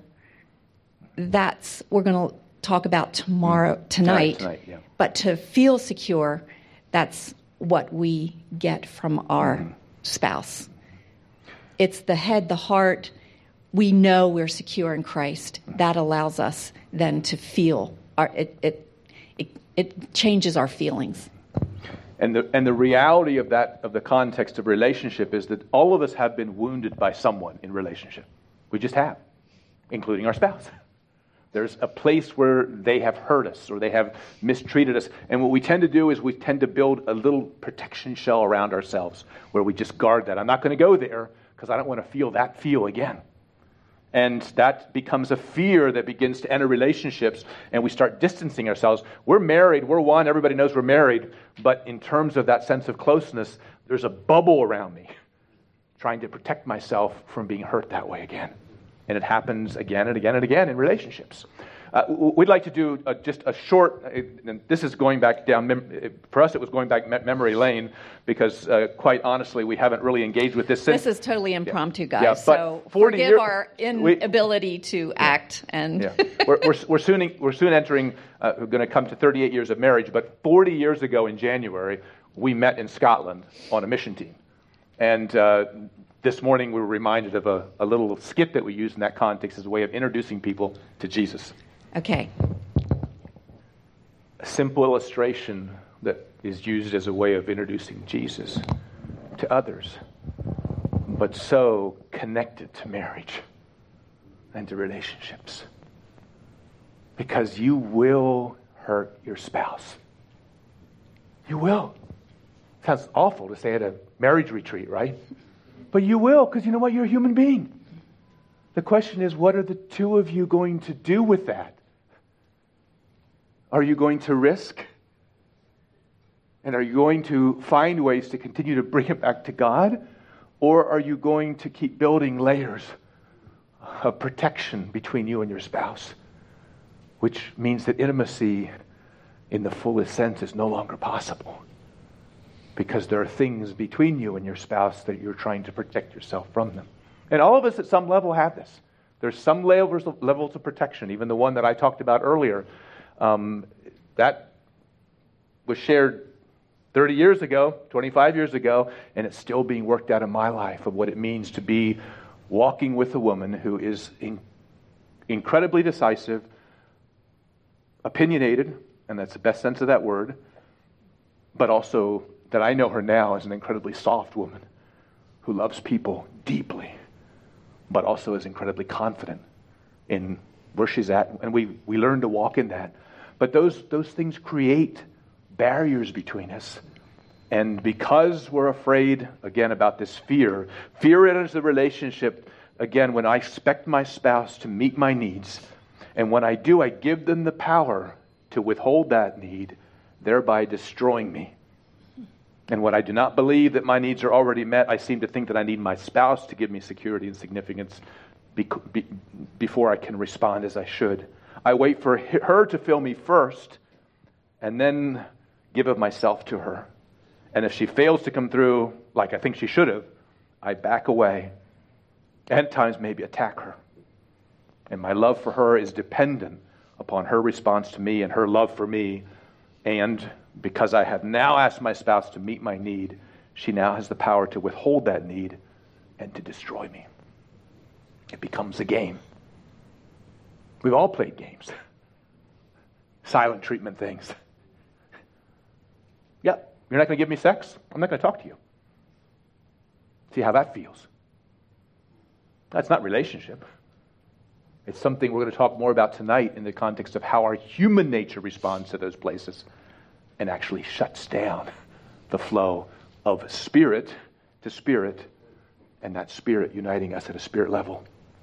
that's we're going to talk about tomorrow, tonight. Tonight, yeah. But to feel secure, that's what we get from our mm-hmm. spouse. It's the head, the heart. We know we're secure in Christ. That allows us then to feel. Our, it, it it it changes our feelings. And the and the reality of that of the context of relationship is that all of us have been wounded by someone in relationship. We just have, including our spouse. There's a place where they have hurt us or they have mistreated us. And what we tend to do is we tend to build a little protection shell around ourselves where we just guard that. I'm not going to go there because I don't want to feel that feel again. And that becomes a fear that begins to enter relationships, and we start distancing ourselves. We're married, we're one, everybody knows we're married, but in terms of that sense of closeness, there's a bubble around me trying to protect myself from being hurt that way again. And it happens again and again and again in relationships. Uh, we'd like to do a, just a short, uh, and this is going back down, mem- for us it was going back me- memory lane, because uh, quite honestly we haven't really engaged with this since. This is totally impromptu, yeah. guys, yeah, so forgive year, our inability we, to act. Yeah, and yeah. we're, we're, we're, soon, we're soon entering, uh, we're going to come to thirty-eight years of marriage, but forty years ago in January, we met in Scotland on a mission team. And uh, this morning we were reminded of a, a little skit that we used in that context as a way of introducing people to Jesus. Okay. A simple illustration that is used as a way of introducing Jesus to others, but so connected to marriage and to relationships. Because you will hurt your spouse. You will. Sounds awful to say at a marriage retreat, right? But you will, because you know what? You're a human being. The question is, what are the two of you going to do with that? Are you going to risk? And are you going to find ways to continue to bring it back to God? Or are you going to keep building layers of protection between you and your spouse? Which means that intimacy in the fullest sense is no longer possible. because there are things between you and your spouse that you're trying to protect yourself from them. And all of us at some level have this. There's some levels of, levels of protection, even the one that I talked about earlier. Um, that was shared thirty years ago, twenty-five years ago, and it's still being worked out in my life of what it means to be walking with a woman who is in, incredibly decisive, opinionated, and that's the best sense of that word, but also that I know her now as an incredibly soft woman who loves people deeply, but also is incredibly confident in where she's at, and we, we learn to walk in that. But those those things create barriers between us. And because we're afraid, again, about this fear, fear enters the relationship, again, when I expect my spouse to meet my needs, and when I do, I give them the power to withhold that need, thereby destroying me. And when I do not believe that my needs are already met, I seem to think that I need my spouse to give me security and significance be, be, before I can respond as I should. I wait for her to fill me first, and then give of myself to her. And if she fails to come through like I think she should have, I back away and at times maybe attack her. And my love for her is dependent upon her response to me and her love for me. And because I have now asked my spouse to meet my need, she now has the power to withhold that need and to destroy me. It becomes a game. We've all played games. Silent treatment things. Yep. You're not going to give me sex? I'm not going to talk to you. See how that feels. That's not relationship. It's something we're going to talk more about tonight in the context of how our human nature responds to those places and actually shuts down the flow of spirit to spirit and that spirit uniting us at a spirit level.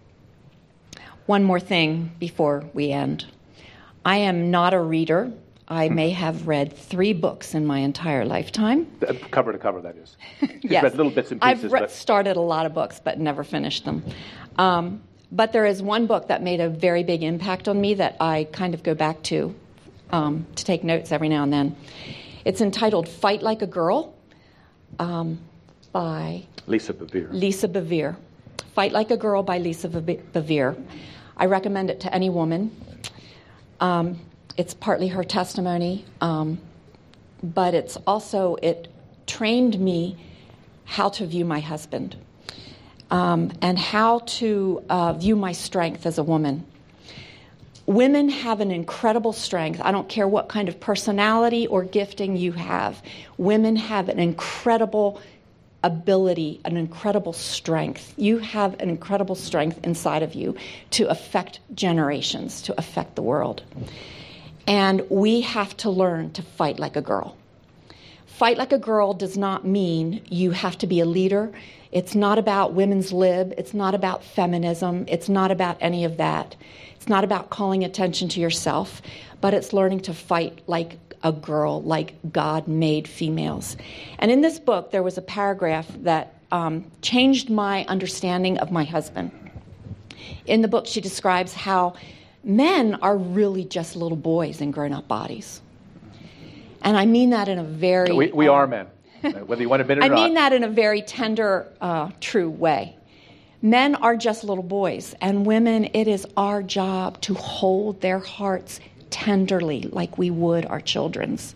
One more thing before we end. I am not a reader. I may have read three books in my entire lifetime. Cover to cover, that is. Yes. Read little bits and pieces. I've re- but... started a lot of books, but never finished them. Um, but there is one book that made a very big impact on me that I kind of go back to um, to take notes every now and then. It's entitled Fight Like a Girl um, by... Lisa Bevere. Lisa Bevere. Fight Like a Girl by Lisa Bevere. I recommend it to any woman. Um, It's partly her testimony, um, but it's also, it trained me how to view my husband um, and how to uh, view my strength as a woman. Women have an incredible strength. I don't care what kind of personality or gifting you have. Women have an incredible ability, an incredible strength. You have an incredible strength inside of you to affect generations, to affect the world. And we have to learn to fight like a girl. Fight like a girl does not mean you have to be a leader. It's not about women's lib. It's not about feminism. It's not about any of that. It's not about calling attention to yourself, but it's learning to fight like a girl, like God made females. And in this book, there was a paragraph that um, changed my understanding of my husband. In the book, she describes how men are really just little boys in grown-up bodies. And I mean that in a very... We, we uh, are men, whether you want to admit it or I not. mean that in a very tender, uh, true way. Men are just little boys, and women, it is our job to hold their hearts tenderly like we would our children's.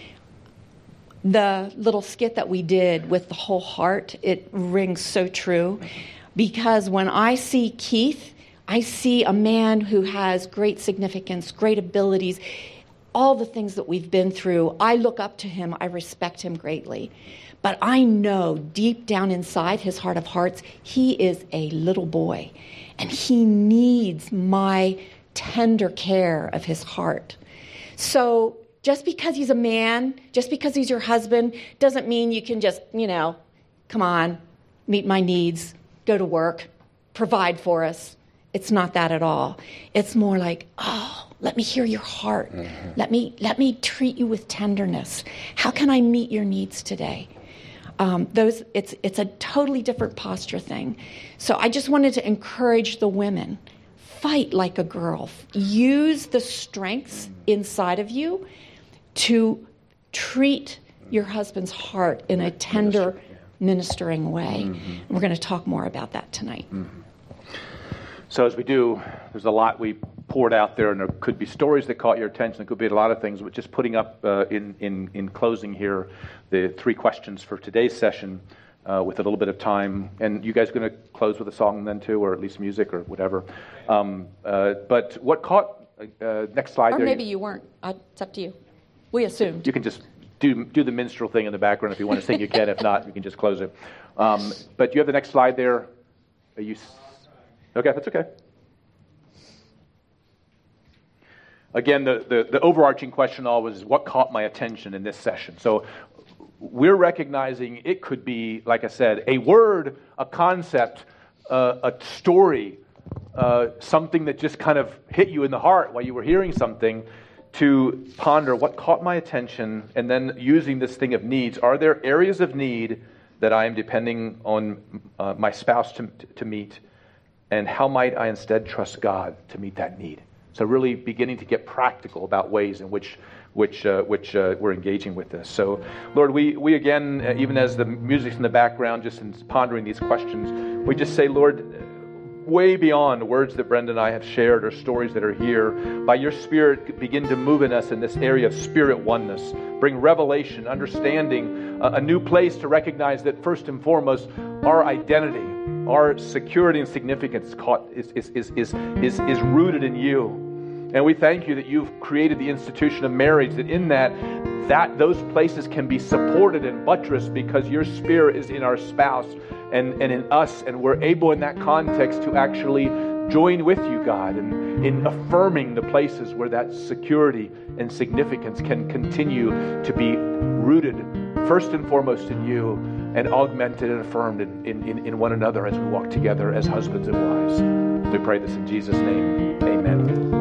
The little skit that we did with the whole heart, it rings so true, because when I see Keith, I see a man who has great significance, great abilities, all the things that we've been through. I look up to him. I respect him greatly. But I know deep down inside his heart of hearts, he is a little boy. And he needs my tender care of his heart. So just because he's a man, just because he's your husband, doesn't mean you can just, you know, come on, meet my needs, go to work, provide for us. It's not that at all. It's more like, oh, let me hear your heart. Mm-hmm. Let me let me treat you with tenderness. How can I meet your needs today? Um, those it's it's a totally different posture thing. So I just wanted to encourage the women, fight like a girl. Use the strengths inside of you to treat your husband's heart in a tender, ministering way. Mm-hmm. We're going to talk more about that tonight. Mm-hmm. So as we do, there's a lot we poured out there, and there could be stories that caught your attention. There could be a lot of things, but just putting up uh, in, in, in closing here the three questions for today's session uh, with a little bit of time. And you guys going to close with a song then too, or at least music or whatever. Um, uh, but what caught, uh, next slide or there. Or maybe you weren't. I, it's up to you. We assumed. You can just do do the minstrel thing in the background. If you want to sing, you can. If not, you can just close it. Um, but you have the next slide there. Are you... Okay, that's okay. Again, the, the, the overarching question always is what caught my attention in this session. So we're recognizing it could be, like I said, a word, a concept, uh, a story, uh, something that just kind of hit you in the heart while you were hearing something, to ponder what caught my attention, and then using this thing of needs. Are there areas of need that I am depending on uh, my spouse to, to meet? And how might I instead trust God to meet that need? So really beginning to get practical about ways in which which uh, which uh, we're engaging with this. So, Lord, we we again, uh, even as the music's in the background, just in pondering these questions, we just say, Lord, way beyond words that Brenda and I have shared or stories that are here, by your Spirit, begin to move in us in this area of spirit oneness. Bring revelation, understanding, uh, a new place to recognize that first and foremost, our identity, our security and significance caught, is, is, is, is, is, is rooted in you. And we thank you that you've created the institution of marriage, that in that, that those places can be supported and buttressed because your Spirit is in our spouse and, and in us, and we're able in that context to actually join with you, God, in, in affirming the places where that security and significance can continue to be rooted first and foremost in you, and augmented and affirmed in, in, in one another as we walk together as husbands and wives. We pray this in Jesus' name. Amen.